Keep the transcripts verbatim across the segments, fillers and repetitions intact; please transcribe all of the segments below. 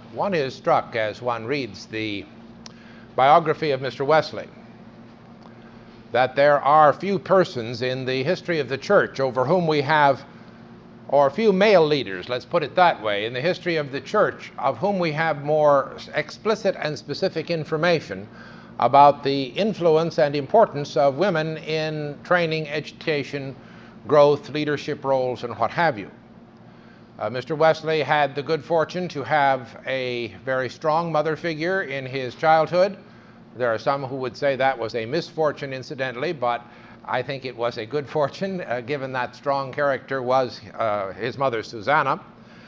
One is struck as one reads the biography of Mister Wesley that there are few persons in the history of the church over whom we have, or few male leaders, let's put it that way, in the history of the church of whom we have more explicit and specific information about the influence and importance of women in training, education, growth, leadership roles, and what have you. Uh, Mister Wesley had the good fortune to have a very strong mother figure in his childhood. There are some who would say that was a misfortune, incidentally, but I think it was a good fortune, uh, given that strong character was uh, his mother, Susanna.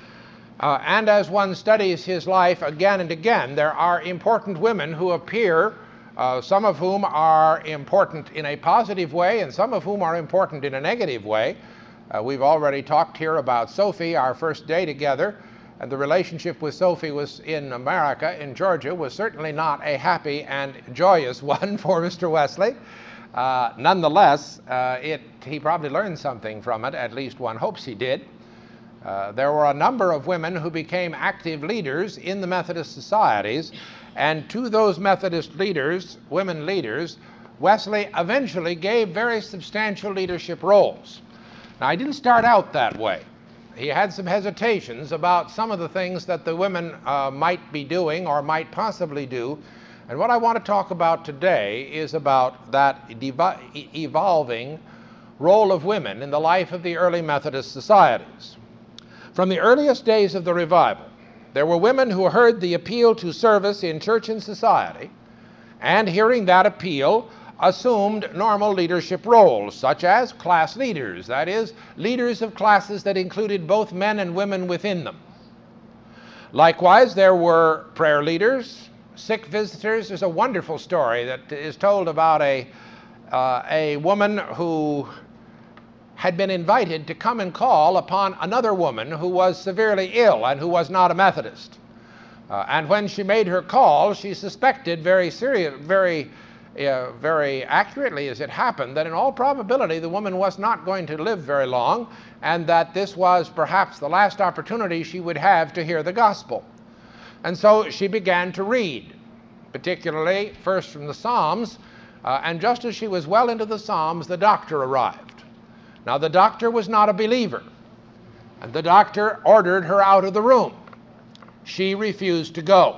Uh, and as one studies his life again and again, there are important women who appear, uh, some of whom are important in a positive way and some of whom are important in a negative way. Uh, we've already talked here about Sophie, our first day together, and the relationship with Sophie was in America, in Georgia, was certainly not a happy and joyous one for Mister Wesley. Uh, nonetheless, uh, it, he probably learned something from it, at least one hopes he did. Uh, there were a number of women who became active leaders in the Methodist societies, and to those Methodist leaders, women leaders, Wesley eventually gave very substantial leadership roles. Now, he didn't start out that way. He had some hesitations about some of the things that the women uh, might be doing or might possibly do. And what I want to talk about today is about that devi- evolving role of women in the life of the early Methodist societies. From the earliest days of the revival, there were women who heard the appeal to service in church and society, and hearing that appeal, assumed normal leadership roles, such as class leaders, that is, leaders of classes that included both men and women within them. Likewise, there were prayer leaders, sick visitors. There's a wonderful story that is told about a, uh, a woman who had been invited to come and call upon another woman who was severely ill and who was not a Methodist. Uh, and when she made her call, she suspected very serious, very Uh, very accurately as it happened, that in all probability the woman was not going to live very long, and that this was perhaps the last opportunity she would have to hear the gospel. And so she began to read, particularly first from the Psalms, uh, and just as she was well into the Psalms, the doctor arrived. Now, the doctor was not a believer, and the doctor ordered her out of the room. She refused to go.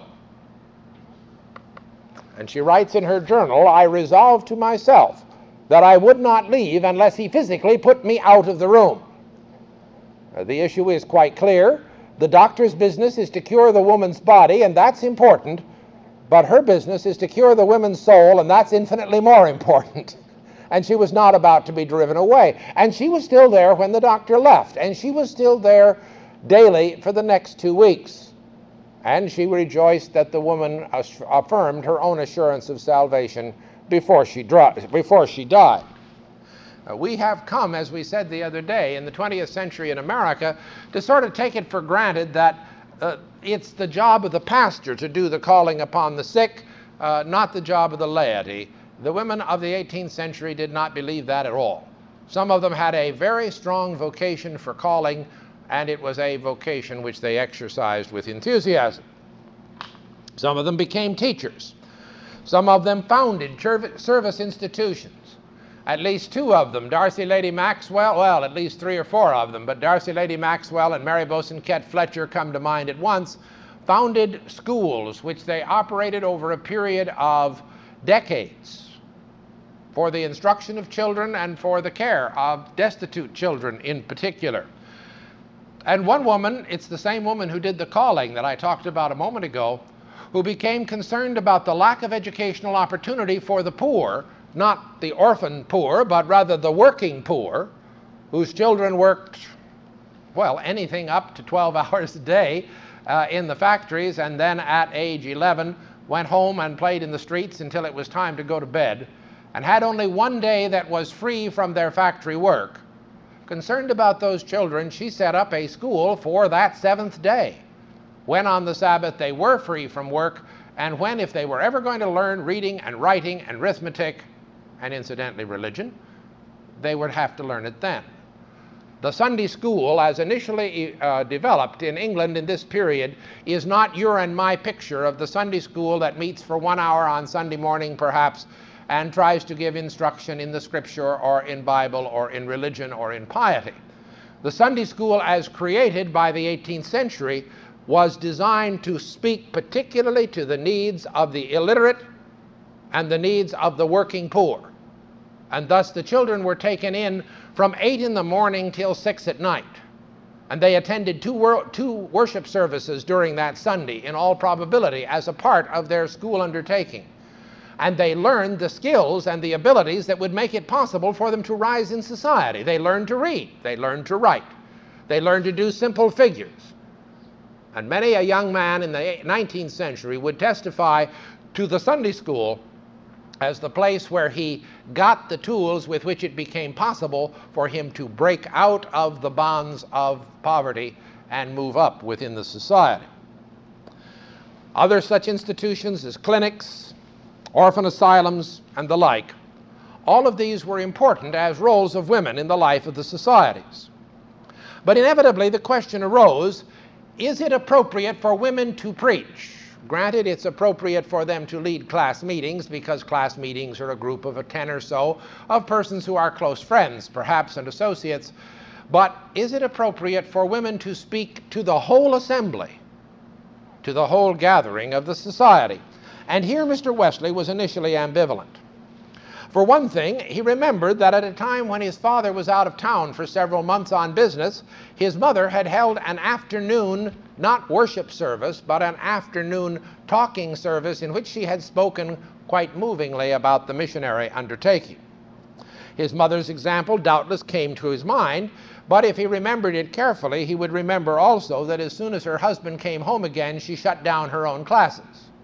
And she writes in her journal, "I resolved to myself that I would not leave unless he physically put me out of the room." Uh, the issue is quite clear. The doctor's business is to cure the woman's body, and that's important, but her business is to cure the woman's soul, and that's infinitely more important. And she was not about to be driven away. And she was still there when the doctor left, and she was still there daily for the next two weeks. And she rejoiced that the woman affirmed her own assurance of salvation before she, before she died. Uh, we have come, as we said the other day, in the twentieth century in America, to sort of take it for granted that uh, it's the job of the pastor to do the calling upon the sick, uh, not the job of the laity. The women of the eighteenth century did not believe that at all. Some of them had a very strong vocation for calling, and it was a vocation which they exercised with enthusiasm. Some of them became teachers. Some of them founded service institutions. At least two of them, Darcy Lady Maxwell, well, at least three or four of them, but Darcy Lady Maxwell and Mary Bosanquet Fletcher come to mind at once, founded schools which they operated over a period of decades for the instruction of children and for the care of destitute children in particular. And one woman, it's the same woman who did the calling that I talked about a moment ago, who became concerned about the lack of educational opportunity for the poor, not the orphan poor, but rather the working poor, whose children worked, well, anything up to twelve hours a day uh, in the factories, and then at age eleven went home and played in the streets until it was time to go to bed, and had only one day that was free from their factory work. Concerned about those children, she set up a school for that seventh day, when on the Sabbath they were free from work, and when, if they were ever going to learn reading and writing and arithmetic, and incidentally religion, they would have to learn it then. The Sunday school, as initially uh, developed in England in this period, is not your and my picture of the Sunday school that meets for one hour on Sunday morning, perhaps, and tries to give instruction in the Scripture or in Bible or in religion or in piety. The Sunday school, as created by the eighteenth century, was designed to speak particularly to the needs of the illiterate and the needs of the working poor. And thus the children were taken in from eight in the morning till six at night. And they attended two, wor two worship services during that Sunday, in all probability, as a part of their school undertaking. And they learned the skills and the abilities that would make it possible for them to rise in society. They learned to read. They learned to write. They learned to do simple figures. And many a young man in the nineteenth century would testify to the Sunday school as the place where he got the tools with which it became possible for him to break out of the bonds of poverty and move up within the society. Other such institutions as clinics, orphan asylums, and the like, all of these were important as roles of women in the life of the societies. But inevitably the question arose, is it appropriate for women to preach? Granted, it's appropriate for them to lead class meetings, because class meetings are a group of a ten or so of persons who are close friends, perhaps, and associates. But is it appropriate for women to speak to the whole assembly, to the whole gathering of the society? And here Mister Wesley was initially ambivalent. For one thing, he remembered that at a time when his father was out of town for several months on business, his mother had held an afternoon, not worship service, but an afternoon talking service in which she had spoken quite movingly about the missionary undertaking. His mother's example doubtless came to his mind, but if he remembered it carefully, he would remember also that as soon as her husband came home again, she shut down her own classes.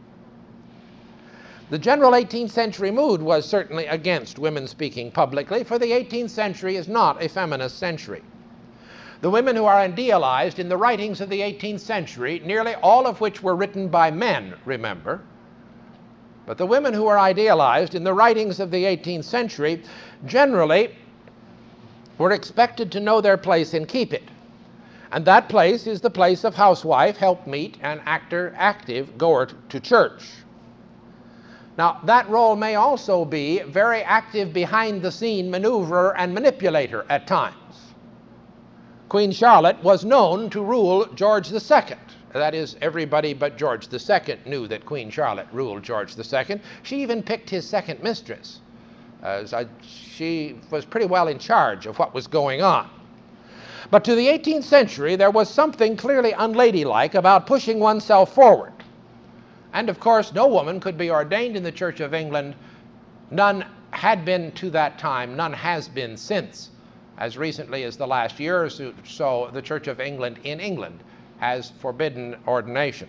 The general eighteenth century mood was certainly against women speaking publicly, for the eighteenth century is not a feminist century. The women who are idealized in the writings of the eighteenth century, nearly all of which were written by men, remember, but the women who are idealized in the writings of the eighteenth century generally were expected to know their place and keep it. And that place is the place of housewife, helpmeet, and actor, active goer to church. Now, that role may also be very active behind-the-scene maneuverer and manipulator at times. Queen Charlotte was known to rule George the Second. That is, everybody but George the Second knew that Queen Charlotte ruled George the Second. She even picked his second mistress. Uh, so she was pretty well in charge of what was going on. But to the eighteenth century, there was something clearly unladylike about pushing oneself forward. And of course, no woman could be ordained in the Church of England. None had been to that time, none has been since. As recently as the last year or so, the Church of England in England has forbidden ordination.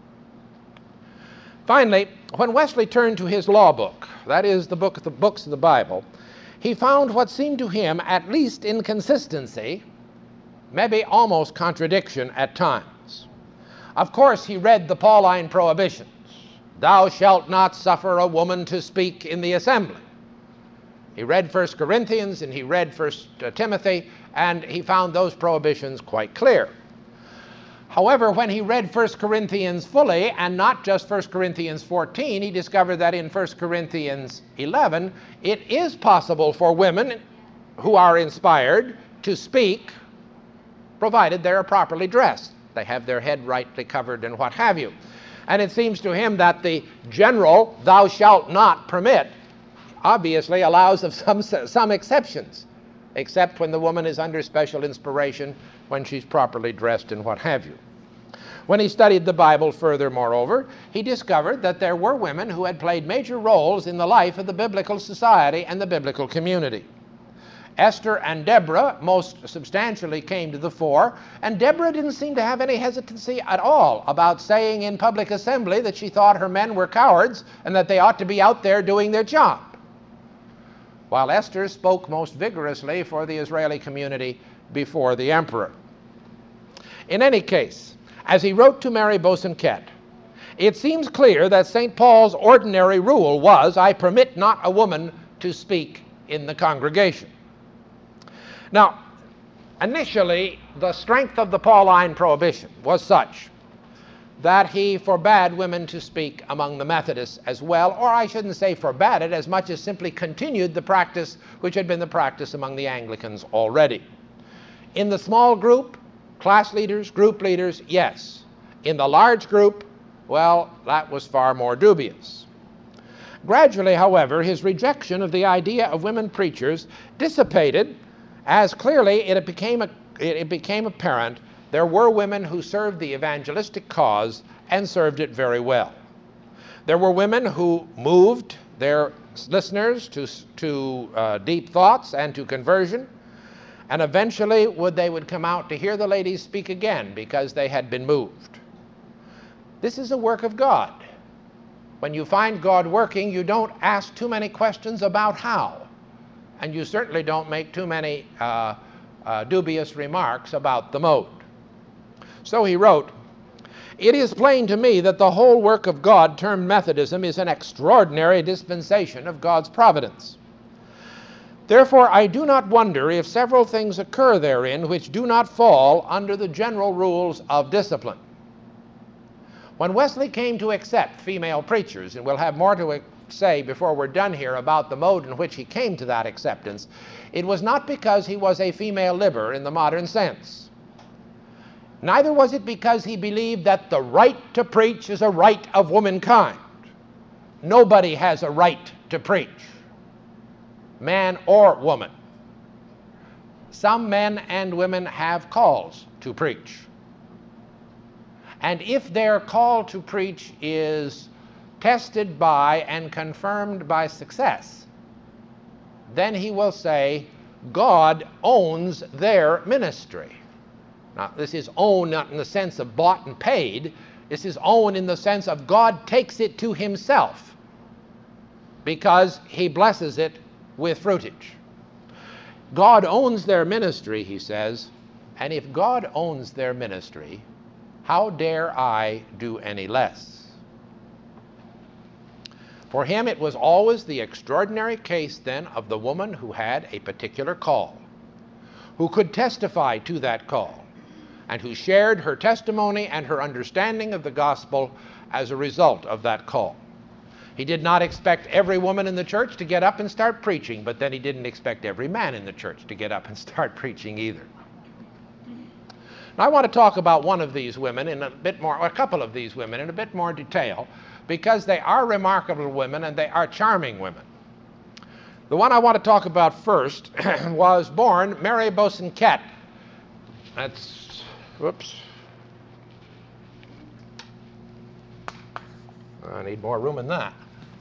Finally, when Wesley turned to his law book, that is, the book, the books of the Bible, he found what seemed to him at least inconsistency, maybe almost contradiction at times. Of course, he read the Pauline prohibitions. Thou shalt not suffer a woman to speak in the assembly. He read First Corinthians and he read First Timothy, and he found those prohibitions quite clear. However, when he read First Corinthians fully, and not just First Corinthians fourteen, he discovered that in First Corinthians eleven, it is possible for women who are inspired to speak, provided they are properly dressed. They have their head rightly covered and what have you. And it seems to him that the general thou shalt not permit obviously allows of some, some exceptions, except when the woman is under special inspiration, when she's properly dressed and what have you. When he studied the Bible further, moreover, he discovered that there were women who had played major roles in the life of the biblical society and the biblical community. Esther and Deborah most substantially came to the fore, and Deborah didn't seem to have any hesitancy at all about saying in public assembly that she thought her men were cowards and that they ought to be out there doing their job, while Esther spoke most vigorously for the Israeli community before the emperor. In any case, as he wrote to Mary Bosanquet, it seems clear that Saint Paul's ordinary rule was, I permit not a woman to speak in the congregation. Now, Initially, the strength of the Pauline prohibition was such that he forbade women to speak among the Methodists as well, or I shouldn't say forbade it as much as simply continued the practice which had been the practice among the Anglicans already. In the small group, class leaders, group leaders, yes. In the large group, well, that was far more dubious. Gradually, however, his rejection of the idea of women preachers dissipated as clearly it became, a, it became apparent there were women who served the evangelistic cause and served it very well. There were women who moved their listeners to, to uh, deep thoughts and to conversion, and eventually would, they would come out to hear the ladies speak again because they had been moved. This is a work of God. When you find God working, you don't ask too many questions about how, and you certainly don't make too many uh, uh, dubious remarks about the mode. So he wrote, "It is plain to me that the whole work of God termed Methodism is an extraordinary dispensation of God's providence. Therefore, I do not wonder if several things occur therein which do not fall under the general rules of discipline." When Wesley came to accept female preachers, and we'll have more to say before we're done here about the mode in which he came to that acceptance, it was not because he was a female libber in the modern sense. Neither was it because he believed that the right to preach is a right of womankind. Nobody has a right to preach, man or woman. Some men and women have calls to preach. And if their call to preach is tested by and confirmed by success, then he will say, God owns their ministry. Now, this is own not in the sense of bought and paid. This is own in the sense of God takes it to himself because he blesses it with fruitage. God owns their ministry, he says, and if God owns their ministry, how dare I do any less? For him, it was always the extraordinary case then of the woman who had a particular call, who could testify to that call, and who shared her testimony and her understanding of the gospel as a result of that call. He did not expect every woman in the church to get up and start preaching, but then he didn't expect every man in the church to get up and start preaching either. Now, I want to talk about one of these women in a bit more, or a couple of these women in a bit more detail, because they are remarkable women and they are charming women. The one I want to talk about first was born Mary Bosanquet. That's Whoops. I need more room than that.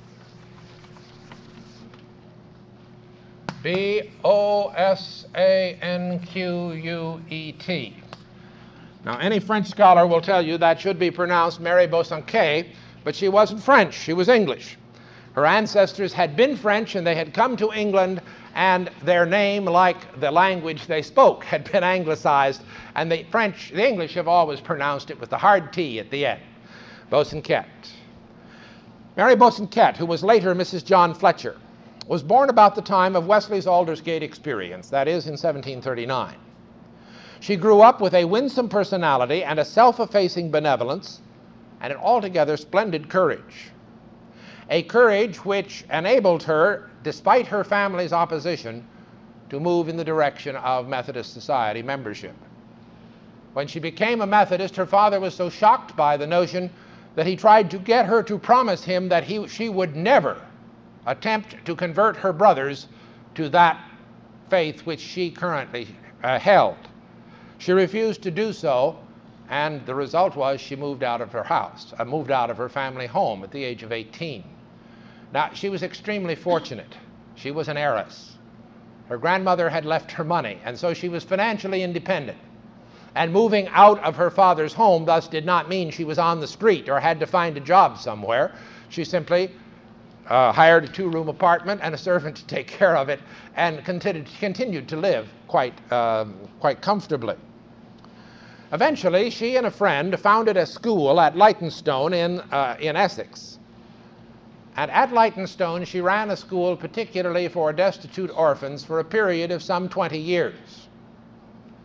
B O S A N Q U E T. Now, any French scholar will tell you that should be pronounced Mary Bosanquet, but she wasn't French, she was English. Her ancestors had been French and they had come to England, and their name, like the language they spoke, had been anglicized, and the French, the English have always pronounced it with the hard T at the end. Bosanquet. Mary Bosanquet, who was later Missus John Fletcher, was born about the time of Wesley's Aldersgate experience, that is, in seventeen thirty-nine. She grew up with a winsome personality and a self-effacing benevolence, and an altogether splendid courage. A courage which enabled her, despite her family's opposition, to move in the direction of Methodist Society membership. When she became a Methodist, her father was so shocked by the notion that he tried to get her to promise him that he, she would never attempt to convert her brothers to that faith which she currently uh, held. She refused to do so, and the result was she moved out of her house, uh, moved out of her family home at the age of eighteen. Now, she was extremely fortunate. She was an heiress. Her grandmother had left her money, and so she was financially independent. And moving out of her father's home thus did not mean she was on the street or had to find a job somewhere. She simply uh, hired a two-room apartment and a servant to take care of it, and continued, continued to live quite, uh, quite comfortably. Eventually, she and a friend founded a school at Leytonstone in, uh, in Essex. And at Leytonstone, she ran a school particularly for destitute orphans for a period of some twenty years.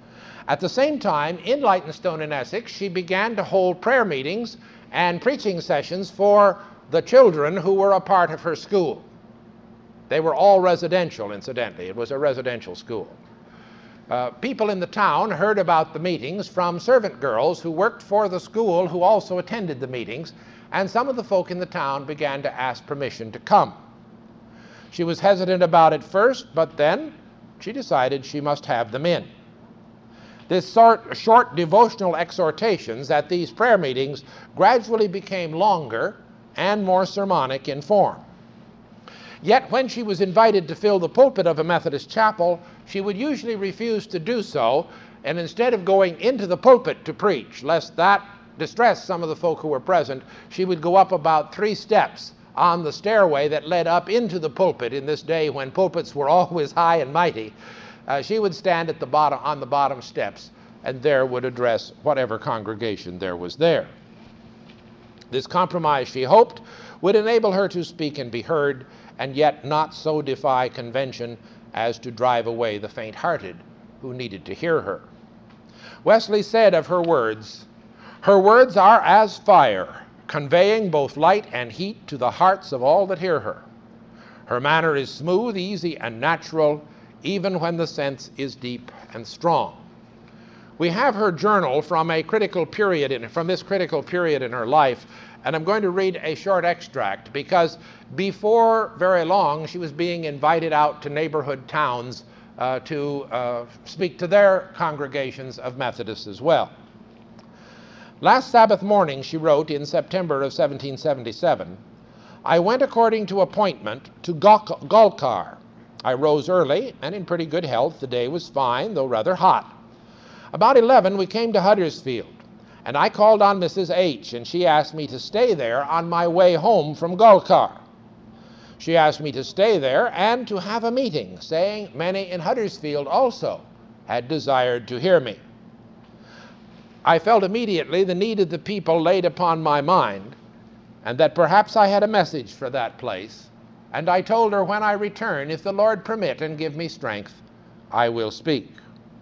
At the same time, in Leytonstone in Essex, she began to hold prayer meetings and preaching sessions for the children who were a part of her school. They were all residential, incidentally. It was a residential school. Uh, people in the town heard about the meetings from servant girls who worked for the school who also attended the meetings, and some of the folk in the town began to ask permission to come. She was hesitant about it first, but then she decided she must have them in. This sort, short devotional exhortations at these prayer meetings gradually became longer and more sermonic in form. Yet when she was invited to fill the pulpit of a Methodist chapel, she would usually refuse to do so, and instead of going into the pulpit to preach, lest that distress some of the folk who were present, she would go up about three steps on the stairway that led up into the pulpit in this day when pulpits were always high and mighty. Uh, she would stand at the bottom, on the bottom steps, and there would address whatever congregation there was there. This compromise, she hoped, would enable her to speak and be heard, and yet not so defy convention as to drive away the faint-hearted who needed to hear her. Wesley said of her words, "Her words are as fire, conveying both light and heat to the hearts of all that hear her. Her manner is smooth, easy, and natural, even when the sense is deep and strong." We have her journal from a critical period in, from this critical period in her life, and I'm going to read a short extract because before very long she was being invited out to neighborhood towns uh, to uh, speak to their congregations of Methodists as well. "Last Sabbath morning," she wrote in September of seventeen seventy-seven, "I went according to appointment to Golkar. I rose early and in pretty good health. The day was fine, though rather hot. About eleven we came to Huddersfield, and I called on Missus H, and she asked me to stay there on my way home from Golkar. She asked me to stay there and to have a meeting, saying many in Huddersfield also had desired to hear me. I felt immediately the need of the people laid upon my mind, and that perhaps I had a message for that place, and I told her when I return, if the Lord permit and give me strength, I will speak.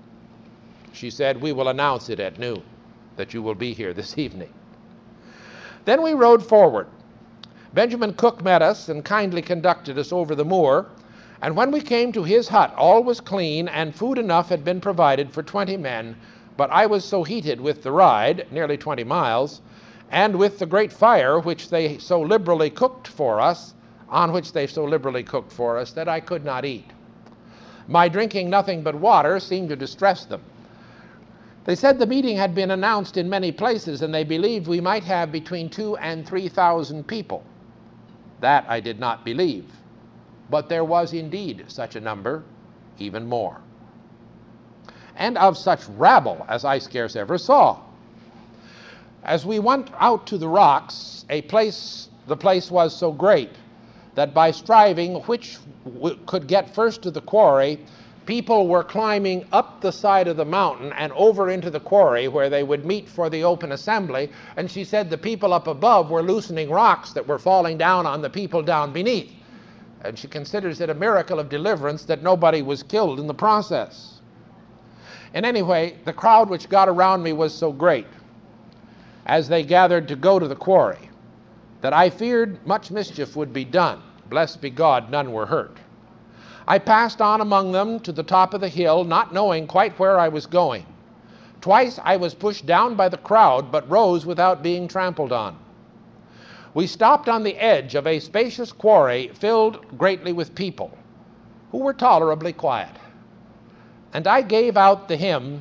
She said, "We will announce it at noon, that you will be here this evening." Then we rode forward. Benjamin Cook met us and kindly conducted us over the moor, and when we came to his hut, all was clean, and food enough had been provided for twenty men, but I was so heated with the ride, nearly twenty miles, and with the great fire which they so liberally cooked for us, on which they so liberally cooked for us, that I could not eat. My drinking nothing but water seemed to distress them. They said the meeting had been announced in many places, and they believed we might have between two and three thousand people. That I did not believe, but there was indeed such a number, even more, and of such rabble as I scarce ever saw. As we went out to the rocks, a place, the place was so great that by striving which w- could get first to the quarry, people were climbing up the side of the mountain and over into the quarry where they would meet for the open assembly. And she said the people up above were loosening rocks that were falling down on the people down beneath. And she considers it a miracle of deliverance that nobody was killed in the process. And anyway, the crowd which got around me was so great as they gathered to go to the quarry that I feared much mischief would be done. Blessed be God, none were hurt. I passed on among them to the top of the hill, not knowing quite where I was going. Twice I was pushed down by the crowd, but rose without being trampled on. We stopped on the edge of a spacious quarry filled greatly with people, who were tolerably quiet. And I gave out the hymn,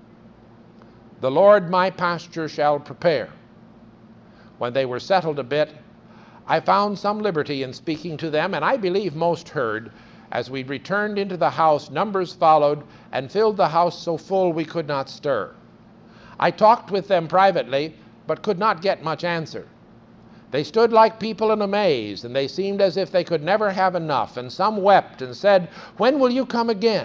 "The Lord my pasture shall prepare." When they were settled a bit, I found some liberty in speaking to them, and I believe most heard. As we returned into the house, numbers followed and filled the house so full we could not stir. I talked with them privately, but could not get much answer. They stood like people in a maze, and they seemed as if they could never have enough, and some wept and said, "When will you come again?"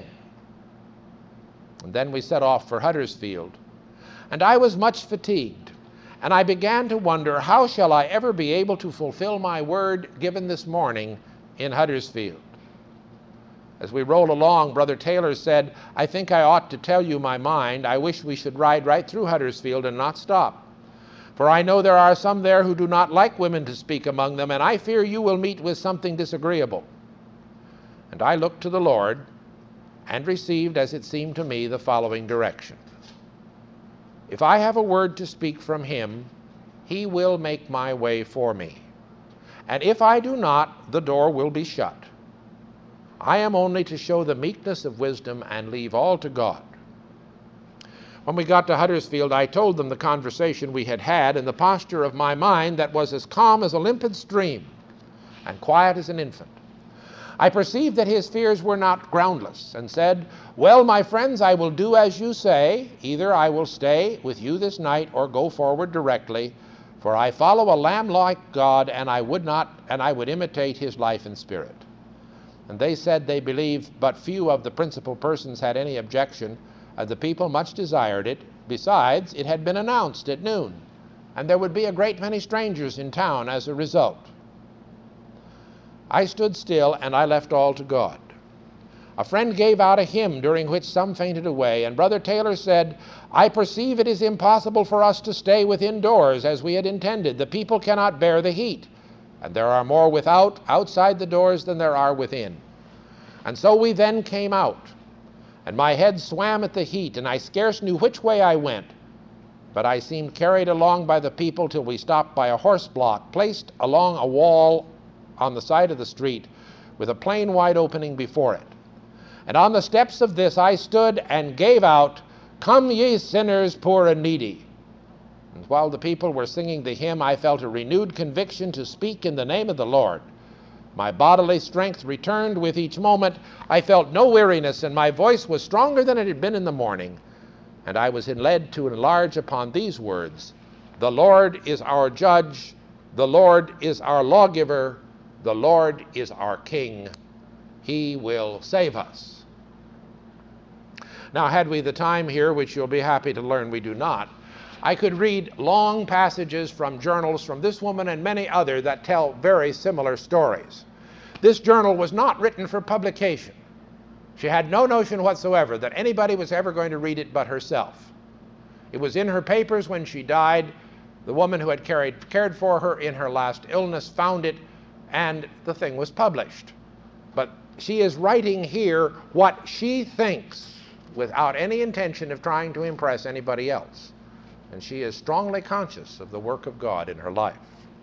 And then we set off for Huddersfield, and I was much fatigued, and I began to wonder, how shall I ever be able to fulfill my word given this morning in Huddersfield? As we rolled along, Brother Taylor said, "I think I ought to tell you my mind. I wish we should ride right through Huddersfield and not stop. For I know there are some there who do not like women to speak among them, and I fear you will meet with something disagreeable." And I looked to the Lord and received, as it seemed to me, the following direction: if I have a word to speak from him, he will make my way for me. And if I do not, the door will be shut. I am only to show the meekness of wisdom and leave all to God. When we got to Huddersfield, I told them the conversation we had had and the posture of my mind that was as calm as a limpid stream and quiet as an infant. I perceived that his fears were not groundless, and said, "Well, my friends, I will do as you say. Either I will stay with you this night or go forward directly, for I follow a lamb-like God, and I would not, and I would imitate his life and spirit." And they said they believed but few of the principal persons had any objection, and the people much desired it. Besides, it had been announced at noon, and there would be a great many strangers in town as a result. I stood still, and I left all to God. A friend gave out a hymn, during which some fainted away, and Brother Taylor said, "I perceive it is impossible for us to stay within doors as we had intended. The people cannot bear the heat, and there are more without, outside the doors, than there are within. And so we then came out, and my head swam at the heat, and I scarce knew which way I went. But I seemed carried along by the people till we stopped by a horse block placed along a wall on the side of the street, with a plain wide opening before it. And on the steps of this I stood and gave out, 'Come ye sinners, poor and needy.' And while the people were singing the hymn, I felt a renewed conviction to speak in the name of the Lord. My bodily strength returned with each moment. I felt no weariness, and my voice was stronger than it had been in the morning. And I was led to enlarge upon these words: 'The Lord is our judge, the Lord is our lawgiver, the Lord is our King. He will save us.'" Now, had we the time here, which you'll be happy to learn we do not, I could read long passages from journals from this woman and many other that tell very similar stories. This journal was not written for publication. She had no notion whatsoever that anybody was ever going to read it but herself. It was in her papers when she died. The woman who had carried, cared for her in her last illness found it, and the thing was published. But she is writing here what she thinks without any intention of trying to impress anybody else. And she is strongly conscious of the work of God in her life.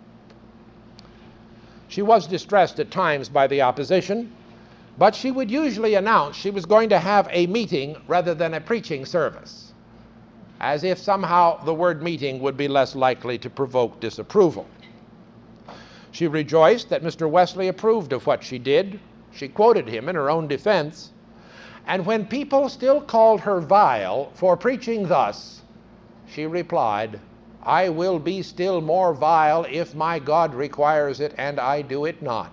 She was distressed at times by the opposition, but she would usually announce she was going to have a meeting rather than a preaching service, as if somehow the word meeting would be less likely to provoke disapproval. She rejoiced that Mister Wesley approved of what she did. She quoted him in her own defense. And when people still called her vile for preaching thus, she replied, "I will be still more vile if my God requires it, and I do it not."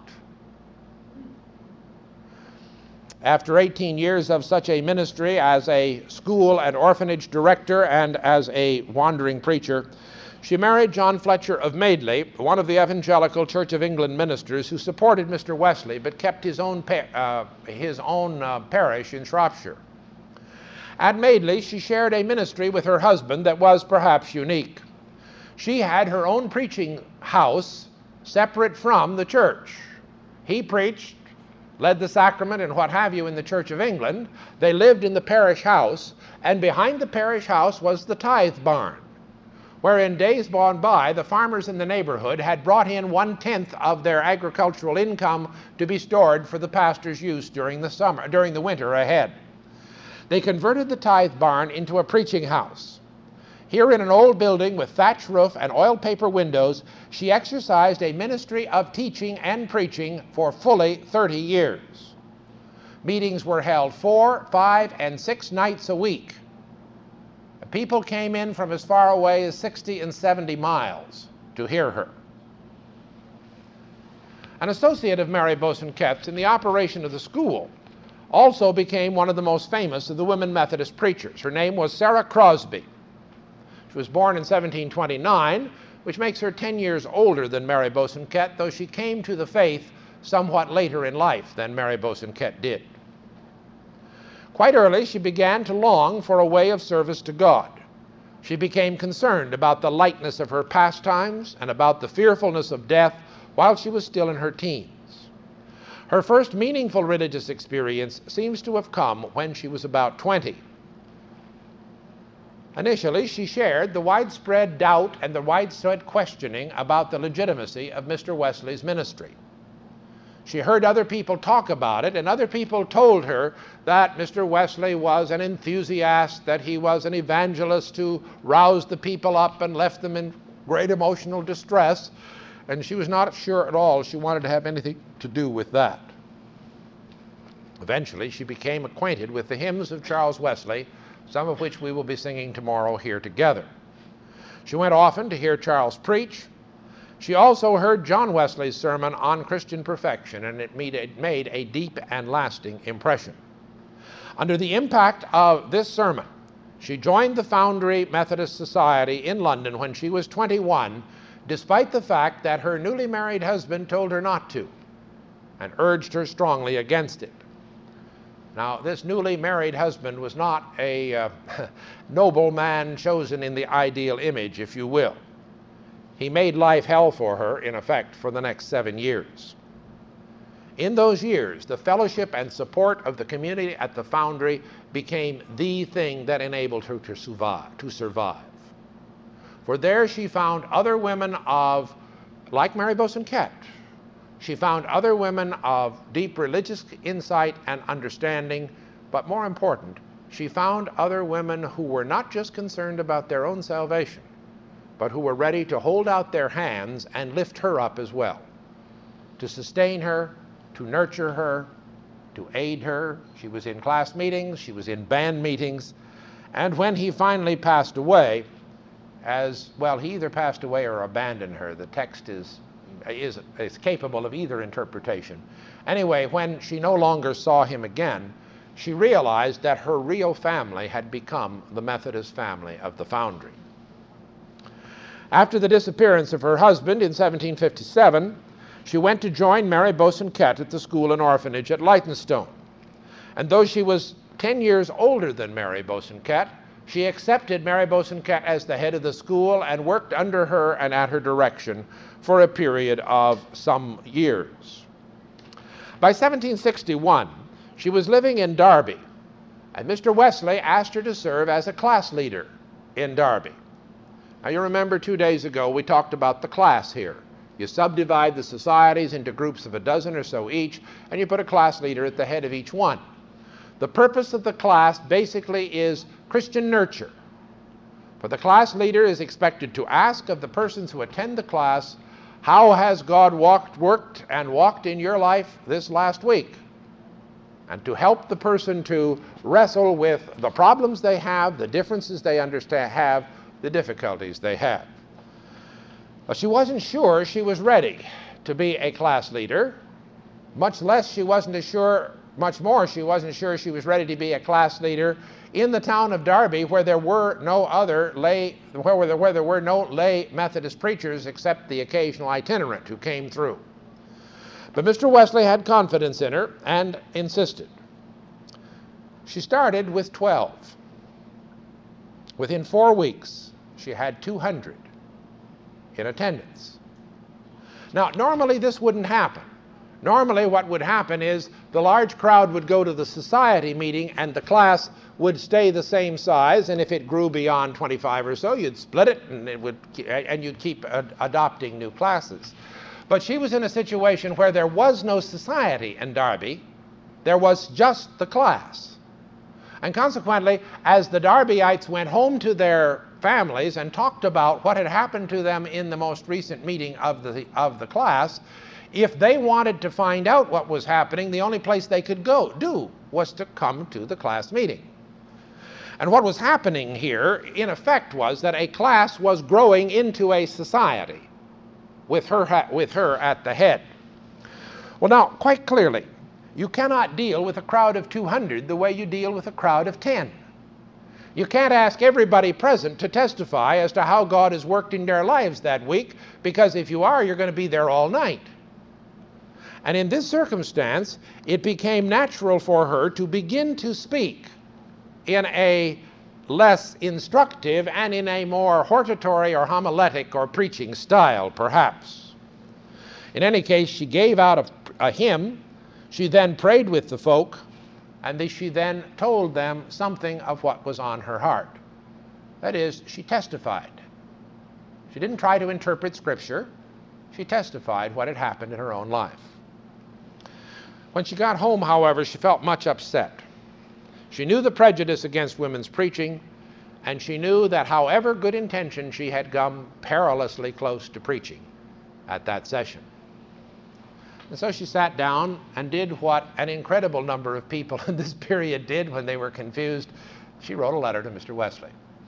After eighteen years of such a ministry as a school and orphanage director and as a wandering preacher, she married John Fletcher of Madeley, one of the Evangelical Church of England ministers who supported Mister Wesley but kept his own, uh, his own uh, parish in Shropshire. At Madeley, she shared a ministry with her husband that was perhaps unique. She had her own preaching house separate from the church. He preached, led the sacrament and what have you in the Church of England. They lived in the parish house, and behind the parish house was the tithe barn, where in days gone by the farmers in the neighborhood had brought in one-tenth of their agricultural income to be stored for the pastor's use during the summer, during the winter ahead. They converted the tithe barn into a preaching house. Here in an old building with thatch roof and oil paper windows, she exercised a ministry of teaching and preaching for fully thirty years. Meetings were held four, five, and six nights a week. People came in from as far away as sixty and seventy miles to hear her. An associate of Mary Bosanquet's in the operation of the school also became one of the most famous of the women Methodist preachers. Her name was Sarah Crosby. She was born in seventeen twenty-nine, which makes her ten years older than Mary Bosanquet, though she came to the faith somewhat later in life than Mary Bosanquet did. Quite early, she began to long for a way of service to God. She became concerned about the lightness of her pastimes and about the fearfulness of death while she was still in her teens. Her first meaningful religious experience seems to have come when she was about twenty. Initially, she shared the widespread doubt and the widespread questioning about the legitimacy of Mister Wesley's ministry. She heard other people talk about it, and other people told her that Mister Wesley was an enthusiast, that he was an evangelist who roused the people up and left them in great emotional distress, and she was not sure at all she wanted to have anything to do with that. Eventually, she became acquainted with the hymns of Charles Wesley, some of which we will be singing tomorrow here together. She went often to hear Charles preach. She also heard John Wesley's sermon on Christian perfection, and it made, it made a deep and lasting impression. Under the impact of this sermon, she joined the Foundry Methodist Society in London when she was twenty-one, despite the fact that her newly married husband told her not to and urged her strongly against it. Now, this newly married husband was not a uh, noble man chosen in the ideal image, if you will. He made life hell for her, in effect, for the next seven years. In those years, the fellowship and support of the community at the Foundry became the thing that enabled her to survive. To survive. For there she found other women of, like Mary Bosanquet, she found other women of deep religious insight and understanding, but more important, she found other women who were not just concerned about their own salvation, but who were ready to hold out their hands and lift her up as well, to sustain her, to nurture her, to aid her. She was in class meetings, she was in band meetings, and when he finally passed away, as well, he either passed away or abandoned her. The text is Is, is capable of either interpretation. Anyway, when she no longer saw him again, she realized that her real family had become the Methodist family of the Foundry. After the disappearance of her husband in seventeen fifty-seven, she went to join Mary Bosanquet at the school and orphanage at Leytonstone. And though she was ten years older than Mary Bosanquet, she accepted Mary Bosanquet as the head of the school and worked under her and at her direction for a period of some years. By seventeen sixty-one, she was living in Derby, and Mister Wesley asked her to serve as a class leader in Derby. Now, you remember two days ago we talked about the class here. You subdivide the societies into groups of a dozen or so each, and you put a class leader at the head of each one. The purpose of the class basically is Christian nurture. For the class leader is expected to ask of the persons who attend the class, how has God walked, worked and walked in your life this last week? And to help the person to wrestle with the problems they have, the differences they understand have, the difficulties they have. But she wasn't sure she was ready to be a class leader, much less she wasn't sure, much more she wasn't sure she was ready to be a class leader in the town of Derby, where there were no other lay, where there, where there were no lay Methodist preachers except the occasional itinerant who came through. But Mister Wesley had confidence in her and insisted. She started with twelve. Within four weeks, she had two hundred in attendance. Now, normally this wouldn't happen. Normally what would happen is the large crowd would go to the society meeting and the class would stay the same size, and if it grew beyond twenty-five or so, you'd split it and it would, and you'd keep ad- adopting new classes. But she was in a situation where there was no society in Derby, there was just the class. And consequently, as the Derbyites went home to their families and talked about what had happened to them in the most recent meeting of the, of the class, if they wanted to find out what was happening, the only place they could go do was to come to the class meeting. And what was happening here, in effect, was that a class was growing into a society with her, ha- with her at the head. Well, now, quite clearly, you cannot deal with a crowd of two hundred the way you deal with a crowd of ten. You can't ask everybody present to testify as to how God has worked in their lives that week, because if you are, you're going to be there all night. And in this circumstance, it became natural for her to begin to speak in a less instructive and in a more hortatory or homiletic or preaching style, perhaps. In any case, she gave out a, a hymn. She then prayed with the folk, and she then told them something of what was on her heart. That is, she testified. She didn't try to interpret Scripture. She testified what had happened in her own life. When she got home, however, she felt much upset. She knew the prejudice against women's preaching, and she knew that however good intentioned, she had come perilously close to preaching at that session. And so she sat down and did what an incredible number of people in this period did when they were confused. She wrote a letter to Mister Wesley.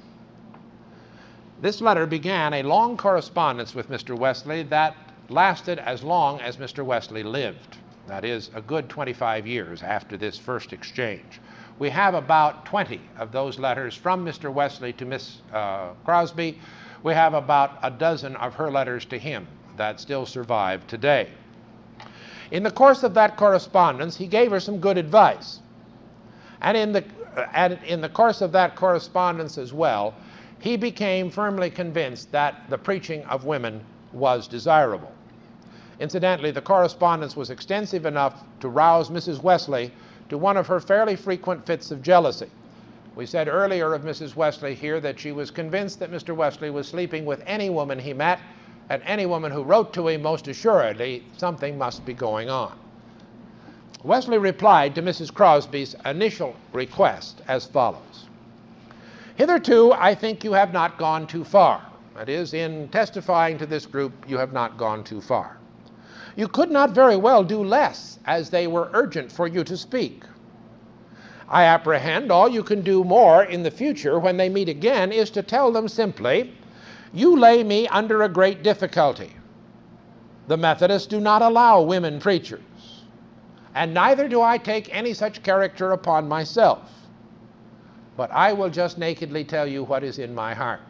This letter began a long correspondence with Mister Wesley that lasted as long as Mister Wesley lived. That is, a good twenty-five years after this first exchange. We have about twenty of those letters from Mister Wesley to Miss uh, Crosby. We have about a dozen of her letters to him that still survive today. In the course of that correspondence, he gave her some good advice. And in the, uh, and in the course of that correspondence as well, he became firmly convinced that the preaching of women was desirable. Incidentally, the correspondence was extensive enough to rouse Missus Wesley to one of her fairly frequent fits of jealousy. We said earlier of Missus Wesley here that she was convinced that Mister Wesley was sleeping with any woman he met, and any woman who wrote to him, most assuredly, something must be going on. Wesley replied to Missus Crosby's initial request as follows. Hitherto, I think you have not gone too far. That is, in testifying to this group, you have not gone too far. You could not very well do less, as they were urgent for you to speak. I apprehend all you can do more in the future when they meet again is to tell them simply, you lay me under a great difficulty. The Methodists do not allow women preachers, and neither do I take any such character upon myself. But I will just nakedly tell you what is in my heart.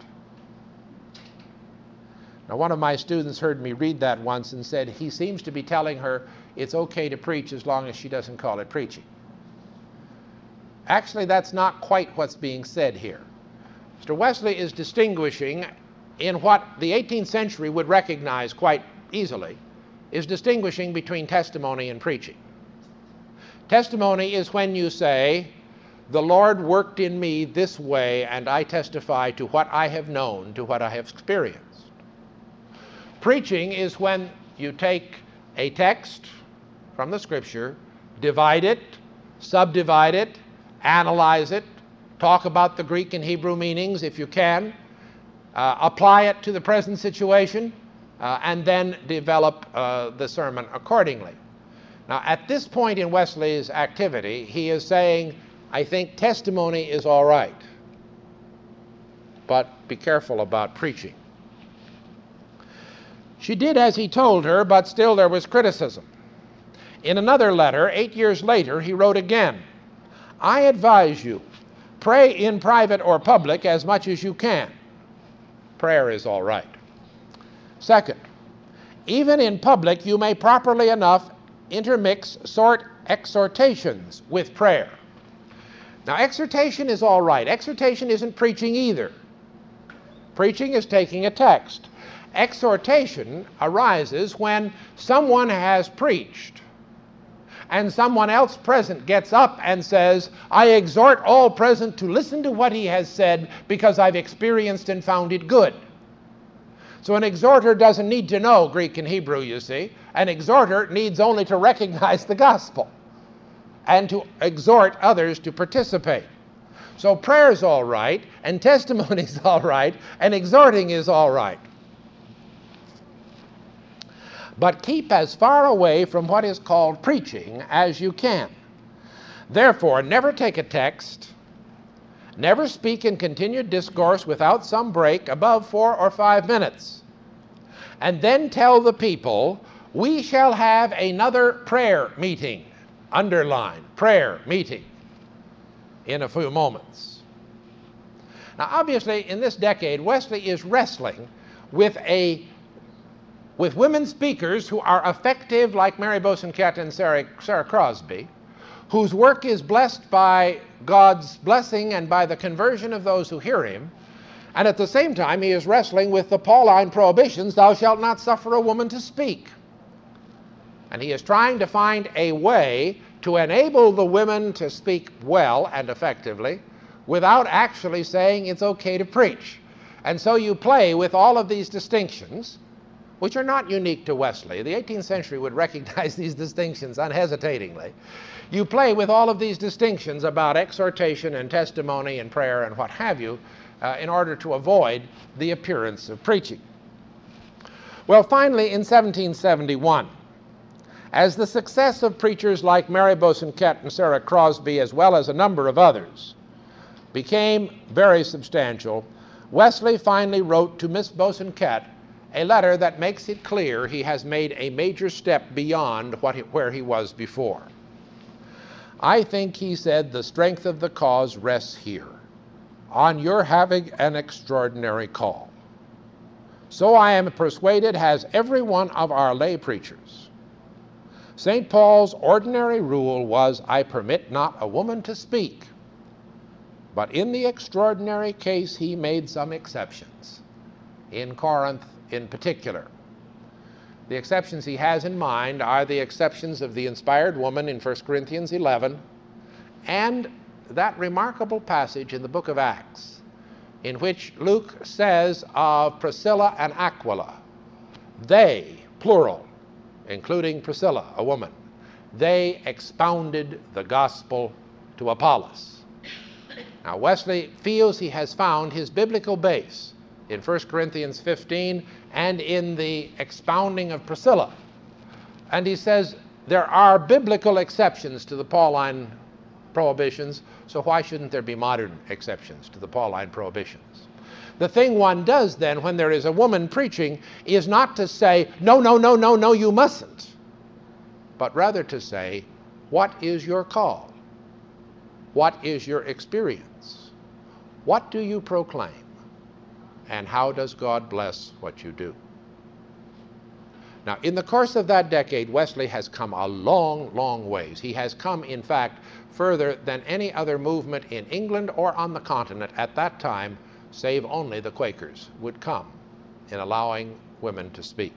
Now, one of my students heard me read that once and said he seems to be telling her it's okay to preach as long as she doesn't call it preaching. Actually, that's not quite what's being said here. Mister Wesley is distinguishing in what the eighteenth century would recognize quite easily, is distinguishing between testimony and preaching. Testimony is when you say, the Lord worked in me this way, and I testify to what I have known, to what I have experienced. Preaching is when you take a text from the Scripture, divide it, subdivide it, analyze it, talk about the Greek and Hebrew meanings if you can, uh, apply it to the present situation, uh, and then develop uh, the sermon accordingly. Now, at this point in Wesley's activity, he is saying, I think testimony is all right, but be careful about preaching. She did as he told her, but still there was criticism. In another letter, eight years later, he wrote again, I advise you, pray in private or public as much as you can. Prayer is all right. Second, even in public, you may properly enough intermix sort exhortations with prayer. Now, exhortation is all right. Exhortation isn't preaching either. Preaching is taking a text. Exhortation arises when someone has preached and someone else present gets up and says, I exhort all present to listen to what he has said because I've experienced and found it good. So an exhorter doesn't need to know Greek and Hebrew, you see. An exhorter needs only to recognize the gospel and to exhort others to participate. So prayer's all right, and testimony's all right, and exhorting is all right. But keep as far away from what is called preaching as you can. Therefore, never take a text, never speak in continued discourse without some break above four or five minutes, and then tell the people, we shall have another prayer meeting. Underline, prayer meeting, in a few moments. Now, obviously, in this decade, Wesley is wrestling with a with women speakers who are effective, like Mary Bosanquet and Sarah, Sarah Crosby, whose work is blessed by God's blessing and by the conversion of those who hear him, and at the same time he is wrestling with the Pauline prohibitions, thou shalt not suffer a woman to speak. And he is trying to find a way to enable the women to speak well and effectively without actually saying it's okay to preach. And so you play with all of these distinctions, which are not unique to Wesley. The eighteenth century would recognize these distinctions unhesitatingly. You play with all of these distinctions about exhortation and testimony and prayer and what have you uh, in order to avoid the appearance of preaching. Well, finally, in seventeen seventy-one, as the success of preachers like Mary Bosanquet and Sarah Crosby, as well as a number of others, became very substantial, Wesley finally wrote to Miss Bosanquet a letter that makes it clear he has made a major step beyond what he, where he was before. I think, he said, the strength of the cause rests here, on your having an extraordinary call. So I am persuaded has every one of our lay preachers. Saint Paul's ordinary rule was, I permit not a woman to speak. But in the extraordinary case, he made some exceptions, in Corinth in particular. The exceptions he has in mind are the exceptions of the inspired woman in First Corinthians eleven and that remarkable passage in the book of Acts in which Luke says of Priscilla and Aquila, they, plural, including Priscilla, a woman, they expounded the gospel to Apollos. Now, Wesley feels he has found his biblical base in First Corinthians fifteen and in the expounding of Priscilla. And he says there are biblical exceptions to the Pauline prohibitions, so why shouldn't there be modern exceptions to the Pauline prohibitions? The thing one does then when there is a woman preaching is not to say, no, no, no, no, no, you mustn't, but rather to say, what is your call? What is your experience? What do you proclaim? And how does God bless what you do? Now, in the course of that decade, Wesley has come a long, long ways. He has come, in fact, further than any other movement in England or on the continent at that time, save only the Quakers would come in allowing women to speak.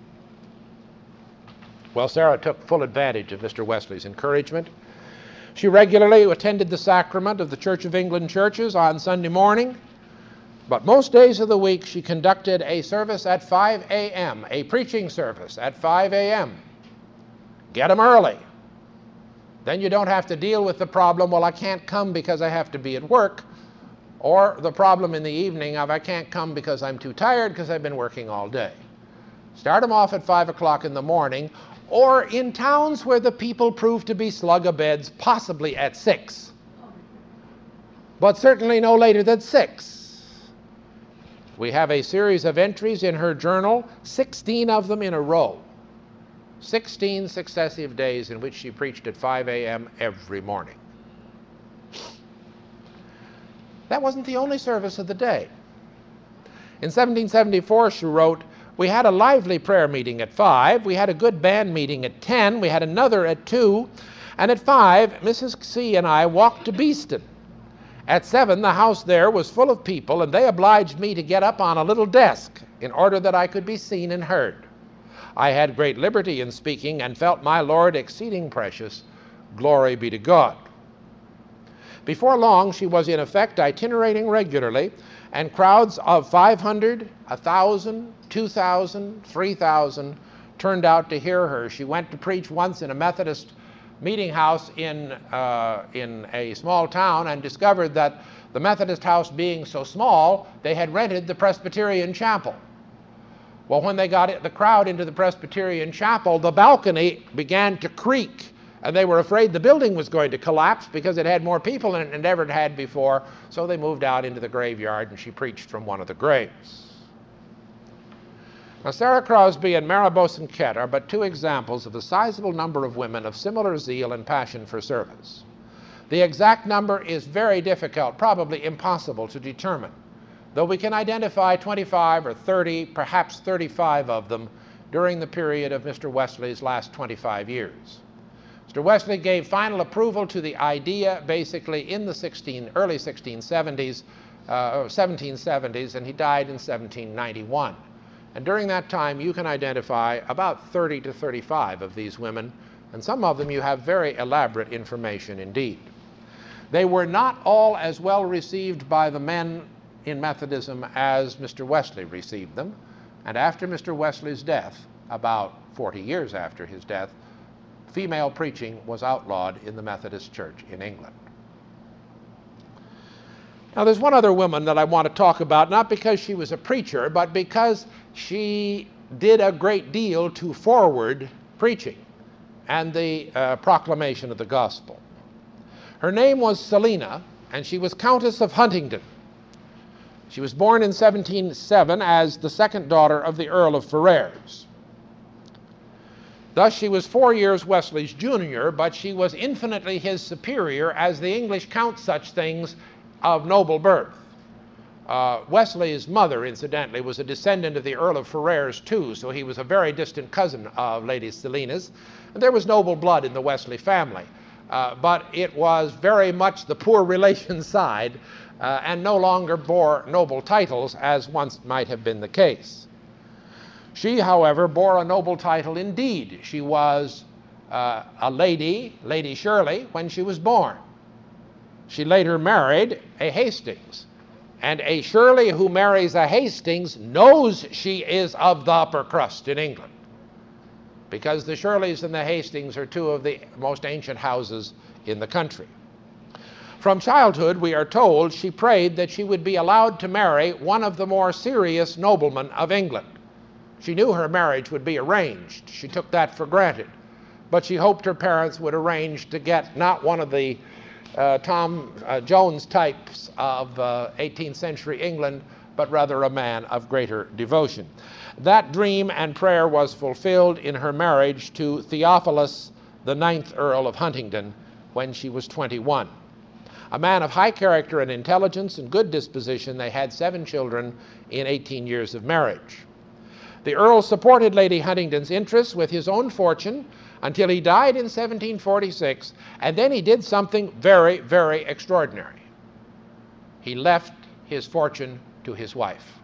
Well, Sarah took full advantage of Mister Wesley's encouragement. She regularly attended the sacrament of the Church of England churches on Sunday morning, but most days of the week she conducted a service at five a m, a preaching service at five a m Get them early. Then you don't have to deal with the problem, well, I can't come because I have to be at work, or the problem in the evening of I can't come because I'm too tired because I've been working all day. Start them off at five o'clock in the morning, or in towns where the people prove to be slug-a-beds, possibly at six, but certainly no later than six. We have a series of entries in her journal, sixteen of them in a row. sixteen successive days in which she preached at five a m every morning. That wasn't the only service of the day. In seventeen seventy-four, she wrote, we had a lively prayer meeting at five, we had a good band meeting at ten, we had another at two, and at five, Missus C and I walked to Beeston. At seven, the house there was full of people, and they obliged me to get up on a little desk in order that I could be seen and heard. I had great liberty in speaking and felt my Lord exceeding precious. Glory be to God. Before long, she was in effect itinerating regularly, and crowds of five hundred, one thousand, two thousand, three thousand turned out to hear her. She went to preach once in a Methodist meeting house in, uh, in a small town and discovered that the Methodist house being so small, they had rented the Presbyterian chapel. Well, when they got it, the crowd into the Presbyterian chapel, the balcony began to creak, and they were afraid the building was going to collapse because it had more people in it than it ever had before, so they moved out into the graveyard, and she preached from one of the graves. Now, Sarah Crosby and Mary Bosanquet are but two examples of a sizable number of women of similar zeal and passion for service. The exact number is very difficult, probably impossible to determine, though we can identify twenty-five or thirty, perhaps thirty-five of them during the period of Mister Wesley's last twenty-five years. Mister Wesley gave final approval to the idea basically in the sixteen, early sixteen seventies, uh, seventeen seventies, and he died in seventeen ninety-one. And during that time, you can identify about thirty to thirty-five of these women, and some of them you have very elaborate information indeed. They were not all as well received by the men in Methodism as Mister Wesley received them, and after Mister Wesley's death, about forty years after his death, female preaching was outlawed in the Methodist Church in England. Now, there's one other woman that I want to talk about, not because she was a preacher, but because she did a great deal to forward preaching and the uh, proclamation of the gospel. Her name was Selina, and she was Countess of Huntingdon. She was born in seventeen oh seven as the second daughter of the Earl of Ferrers. Thus, she was four years Wesley's junior, but she was infinitely his superior, as the English count such things of noble birth. Uh, Wesley's mother, incidentally, was a descendant of the Earl of Ferrers, too, so he was a very distant cousin of Lady Selina's. And there was noble blood in the Wesley family, uh, but it was very much the poor relation side, uh, and no longer bore noble titles, as once might have been the case. She, however, bore a noble title indeed. She was uh, a lady, Lady Shirley, when she was born. She later married a Hastings. And a Shirley who marries a Hastings knows she is of the upper crust in England, because the Shirleys and the Hastings are two of the most ancient houses in the country. From childhood, we are told, she prayed that she would be allowed to marry one of the more serious noblemen of England. She knew her marriage would be arranged. She took that for granted. But she hoped her parents would arrange to get not one of the uh, Tom uh, Jones types of uh, eighteenth century England, but rather a man of greater devotion. That dream and prayer was fulfilled in her marriage to Theophilus, the ninth Earl of Huntingdon, when she was twenty-one. A man of high character and intelligence and good disposition, they had seven children in eighteen years of marriage. The Earl supported Lady Huntingdon's interests with his own fortune until he died in seventeen forty-six, and then he did something very, very extraordinary. He left his fortune to his wife.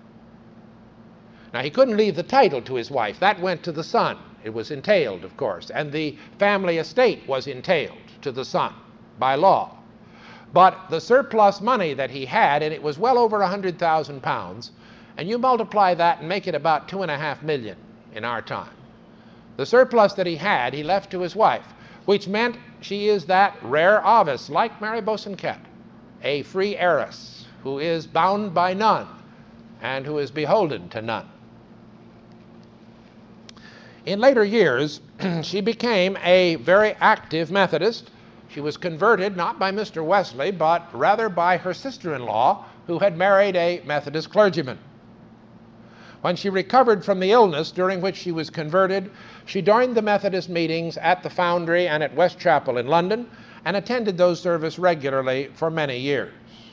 Now, he couldn't leave the title to his wife. That went to the son. It was entailed, of course, and the family estate was entailed to the son by law. But the surplus money that he had, and it was well over one hundred thousand pounds, and you multiply that and make it about two and a half million in our time. The surplus that he had, he left to his wife, which meant she is that rare avis, like Mary Bosanquet, a free heiress who is bound by none and who is beholden to none. In later years, she became a very active Methodist. She was converted not by Mister Wesley, but rather by her sister-in-law, who had married a Methodist clergyman. When she recovered from the illness during which she was converted, she joined the Methodist meetings at the Foundry and at West Chapel in London, and attended those services regularly for many years.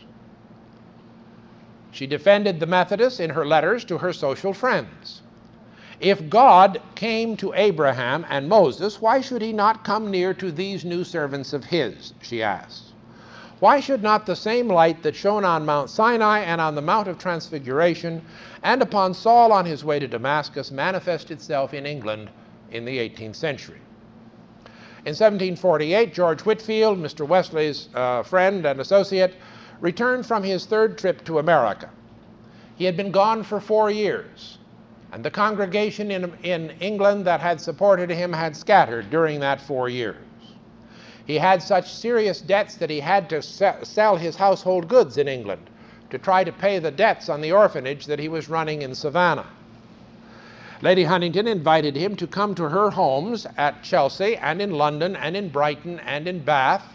She defended the Methodists in her letters to her social friends. If God came to Abraham and Moses, why should he not come near to these new servants of his, she asked. Why should not the same light that shone on Mount Sinai and on the Mount of Transfiguration and upon Saul on his way to Damascus manifest itself in England in the eighteenth century? In seventeen forty-eight, George Whitefield, Mister Wesley's uh, friend and associate, returned from his third trip to America. He had been gone for four years, and the congregation in, in England that had supported him had scattered during that four years. He had such serious debts that he had to sell his household goods in England to try to pay the debts on the orphanage that he was running in Savannah. Lady Huntingdon invited him to come to her homes at Chelsea and in London and in Brighton and in Bath.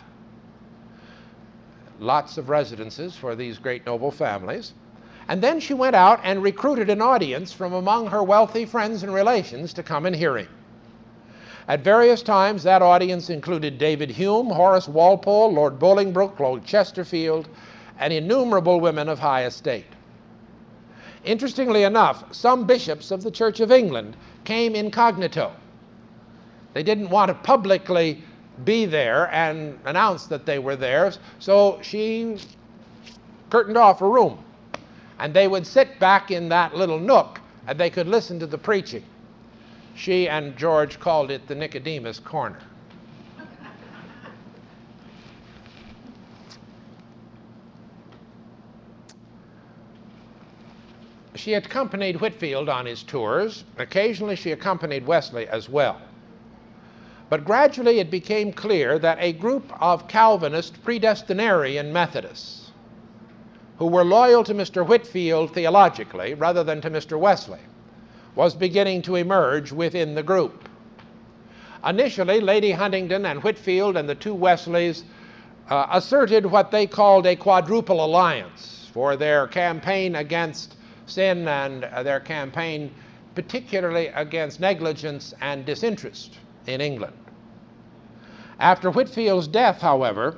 Lots of residences for these great noble families. And then she went out and recruited an audience from among her wealthy friends and relations to come and hear him. At various times, that audience included David Hume, Horace Walpole, Lord Bolingbroke, Lord Chesterfield, and innumerable women of high estate. Interestingly enough, some bishops of the Church of England came incognito. They didn't want to publicly be there and announce that they were there, so she curtained off a room. And they would sit back in that little nook, and they could listen to the preaching. She and George called it the Nicodemus Corner. She accompanied Whitefield on his tours. Occasionally she accompanied Wesley as well. But gradually it became clear that a group of Calvinist predestinarian Methodists who were loyal to Mister Whitefield theologically rather than to Mister Wesley was beginning to emerge within the group. Initially, Lady Huntingdon and Whitefield and the two Wesleys uh, asserted what they called a quadruple alliance for their campaign against sin and uh, their campaign particularly against negligence and disinterest in England. After Whitefield's death, however,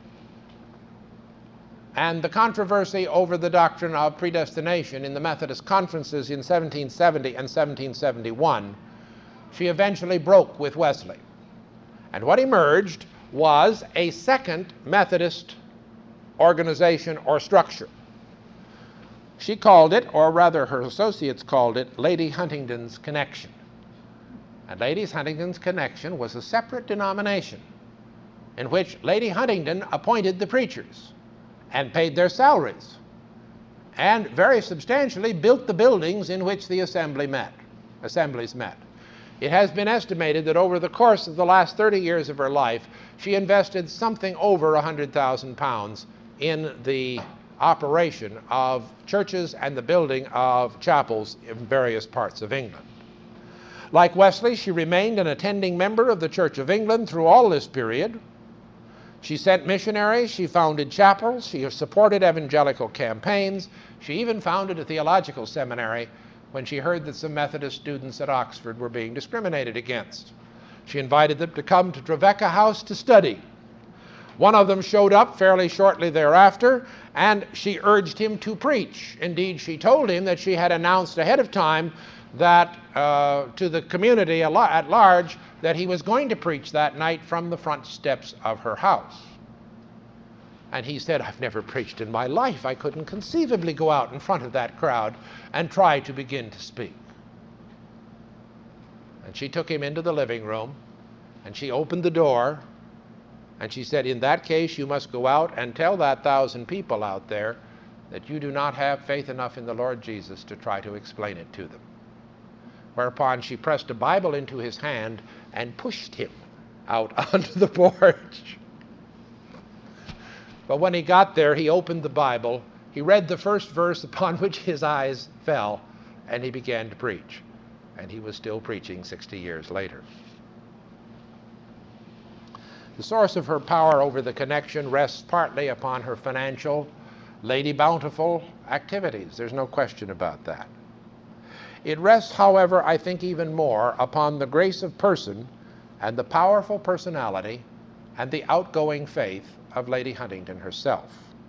and the controversy over the doctrine of predestination in the Methodist conferences in seventeen seventy and seventeen seventy-one, she eventually broke with Wesley. And what emerged was a second Methodist organization or structure. She called it, or rather her associates called it, Lady Huntingdon's Connection. And Lady Huntingdon's Connection was a separate denomination in which Lady Huntingdon appointed the preachers and paid their salaries, and very substantially built the buildings in which the assembly met, assemblies met. It has been estimated that over the course of the last thirty years of her life, she invested something over one hundred thousand pounds in the operation of churches and the building of chapels in various parts of England. Like Wesley, she remained an attending member of the Church of England through all this period. She sent missionaries, she founded chapels, she supported evangelical campaigns, she even founded a theological seminary when she heard that some Methodist students at Oxford were being discriminated against. She invited them to come to Trevecca House to study. One of them showed up fairly shortly thereafter, and she urged him to preach. Indeed, she told him that she had announced ahead of time that uh, to the community at large that he was going to preach that night from the front steps of her house. And he said, "I've never preached in my life. I couldn't conceivably go out in front of that crowd and try to begin to speak." And she took him into the living room, and she opened the door, and she said, "In that case, you must go out and tell that thousand people out there that you do not have faith enough in the Lord Jesus to try to explain it to them." Whereupon she pressed a Bible into his hand and pushed him out onto the porch. But when he got there, he opened the Bible, he read the first verse upon which his eyes fell, and he began to preach. And he was still preaching sixty years later. The source of her power over the connection rests partly upon her financial, Lady Bountiful activities. There's no question about that. It rests, however, I think even more upon the grace of person and the powerful personality and the outgoing faith of Lady Huntingdon herself.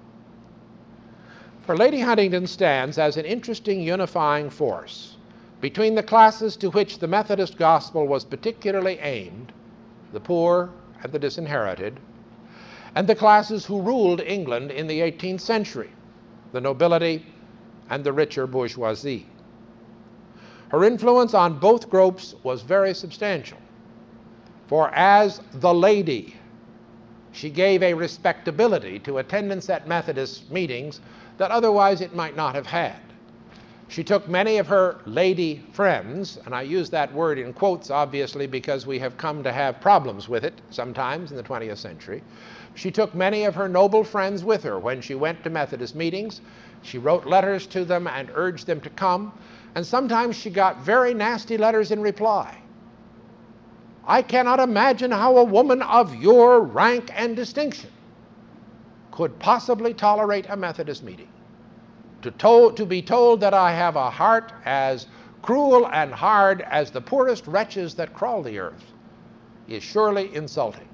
For Lady Huntingdon stands as an interesting unifying force between the classes to which the Methodist gospel was particularly aimed, the poor and the disinherited, and the classes who ruled England in the eighteenth century, the nobility and the richer bourgeoisie. Her influence on both groups was very substantial, for as the lady, she gave a respectability to attendance at Methodist meetings that otherwise it might not have had. She took many of her lady friends, and I use that word in quotes obviously because we have come to have problems with it sometimes in the twentieth century. She took many of her noble friends with her when she went to Methodist meetings. She wrote letters to them and urged them to come, and sometimes she got very nasty letters in reply. "I cannot imagine how a woman of your rank and distinction could possibly tolerate a Methodist meeting. To, to, to be told that I have a heart as cruel and hard as the poorest wretches that crawl the earth is surely insulting."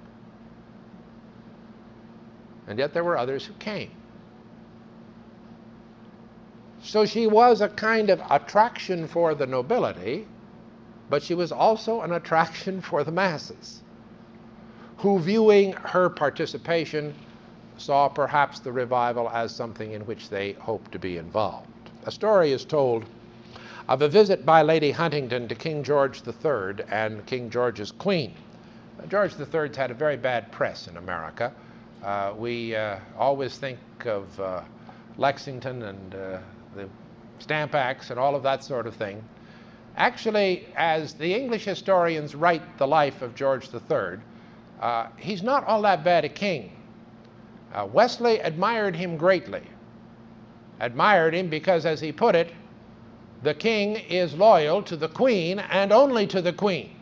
And yet there were others who came. So she was a kind of attraction for the nobility, but she was also an attraction for the masses, who, viewing her participation, saw perhaps the revival as something in which they hoped to be involved. A story is told of a visit by Lady Huntingdon to King George the Third and King George's queen. Uh, George the Third's had a very bad press in America. Uh, we uh, always think of uh, Lexington and uh, the Stamp Acts and all of that sort of thing. Actually, as the English historians write the life of George the Third, uh, he's not all that bad a king. Uh, Wesley admired him greatly. Admired him because, as he put it, the king is loyal to the queen and only to the queen.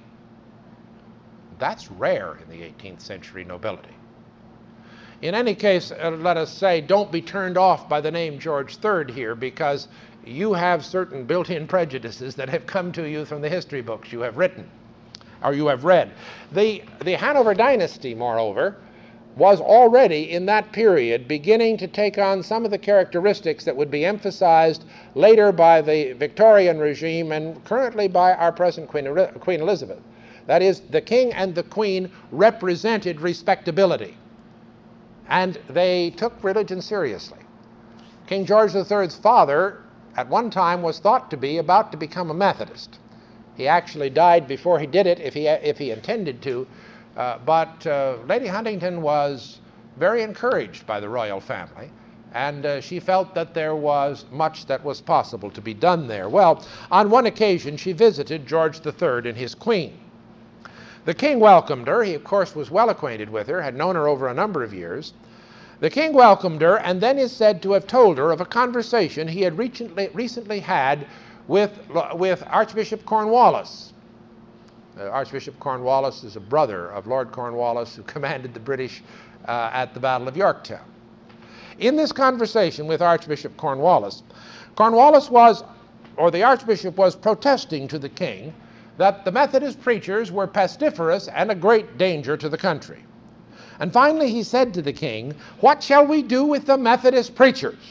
That's rare in the eighteenth century nobility. In any case, uh, let us say, don't be turned off by the name George the Third here, because you have certain built-in prejudices that have come to you from the history books you have written, or you have read. The, the Hanover dynasty, moreover, was already in that period beginning to take on some of the characteristics that would be emphasized later by the Victorian regime and currently by our present Queen, Queen Elizabeth. That is, the king and the queen represented respectability, and they took religion seriously. King George the Third's father at one time was thought to be about to become a Methodist. He actually died before he did it, if he, if he intended to. Uh, but uh, Lady Huntingdon was very encouraged by the royal family, and uh, she felt that there was much that was possible to be done there. Well, on one occasion, she visited George the Third and his queen. The king welcomed her. He, of course, was well acquainted with her, had known her over a number of years. The king welcomed her and then is said to have told her of a conversation he had recently, recently had with, with Archbishop Cornwallis. Uh, Archbishop Cornwallis is a brother of Lord Cornwallis, who commanded the British uh, at the Battle of Yorktown. In this conversation with Archbishop Cornwallis, Cornwallis was, or the Archbishop was protesting to the king that the Methodist preachers were pestiferous and a great danger to the country. And finally he said to the king, "What shall we do with the Methodist preachers?"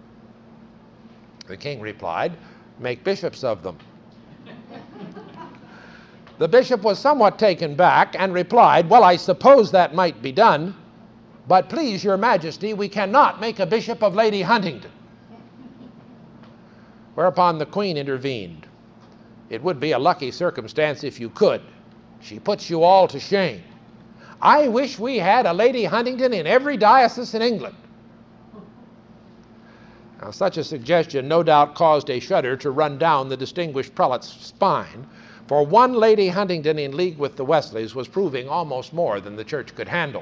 The king replied, "Make bishops of them." The bishop was somewhat taken back and replied, "Well, I suppose that might be done, but please, your majesty, we cannot make a bishop of Lady Huntingdon." Whereupon the queen intervened. "It would be a lucky circumstance if you could. She puts you all to shame. I wish we had a Lady Huntingdon in every diocese in England." Now, such a suggestion no doubt caused a shudder to run down the distinguished prelate's spine, for one Lady Huntingdon in league with the Wesleys was proving almost more than the church could handle.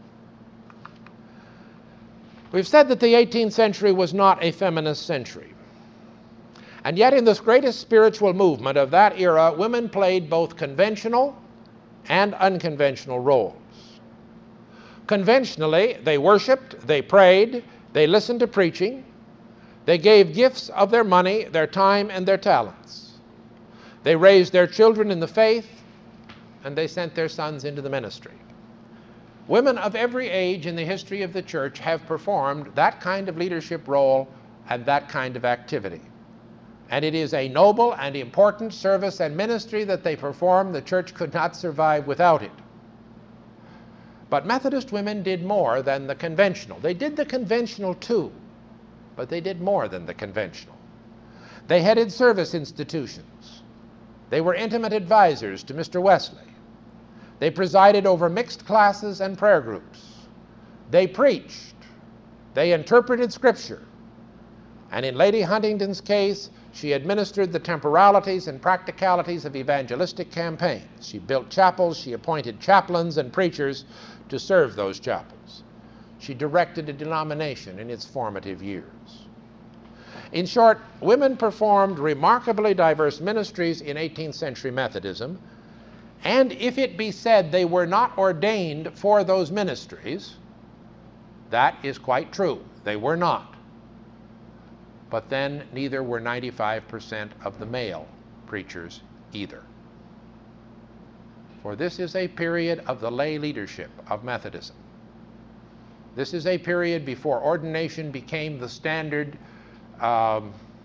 We've said that the eighteenth century was not a feminist century. And yet in this greatest spiritual movement of that era, women played both conventional and unconventional roles. Conventionally, they worshiped, they prayed, they listened to preaching, they gave gifts of their money, their time, and their talents. They raised their children in the faith, and they sent their sons into the ministry. Women of every age in the history of the church have performed that kind of leadership role and that kind of activity. And it is a noble and important service and ministry that they perform. The church could not survive without it. But Methodist women did more than the conventional. They did the conventional too, but they did more than the conventional. They headed service institutions. They were intimate advisors to Mister Wesley. They presided over mixed classes and prayer groups. They preached. They interpreted Scripture. And in Lady Huntingdon's case, she administered the temporalities and practicalities of evangelistic campaigns. She built chapels, she appointed chaplains and preachers to serve those chapels. She directed a denomination in its formative years. In short, women performed remarkably diverse ministries in eighteenth century Methodism, and if it be said they were not ordained for those ministries, that is quite true. They were not. But then neither were ninety-five percent of the male preachers either. For this is a period of the lay leadership of Methodism. This is a period before ordination became the standard um,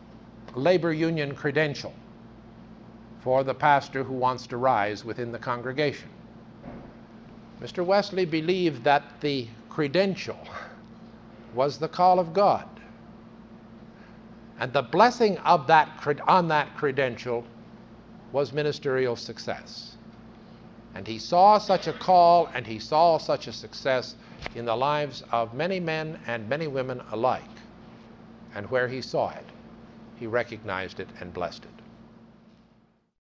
labor union credential for the pastor who wants to rise within the congregation. Mister Wesley believed that the credential was the call of God, and the blessing of that on that credential was ministerial success. And he saw such a call and he saw such a success in the lives of many men and many women alike. And where he saw it, he recognized it and blessed it.